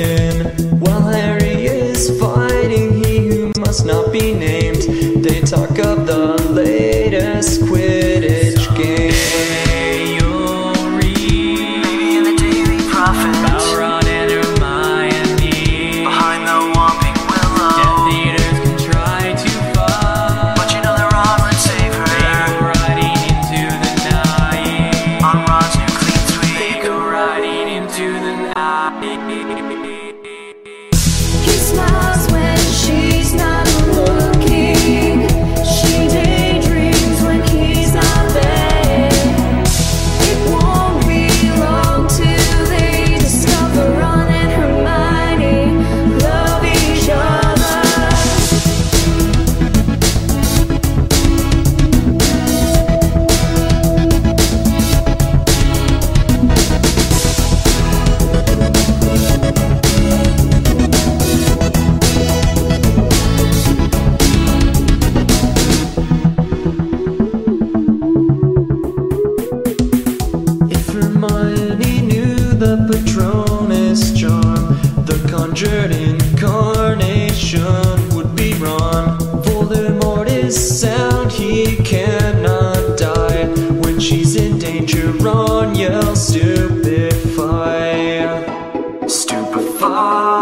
tin. While Harry is fighting he who must not be named, they talk of the latest Quidditch game. You'll read in the Daily Prophet about Ron and Hermione behind the Whomping Willow. Death Eaters can try to fight, but you know that Ron would save her. They go riding into the night on Ron's new clean sweep. They go riding into the night. He smiles when she's not looking. She daydreams when he's not there. It won't be long till they discover Ron and Hermione love each other. If Hermione knew the Patronus charm, the conjured incarnation would be Ron. Voldemort is sound, he cannot die. When she's in danger, Ron yells stupefy. Stupefy.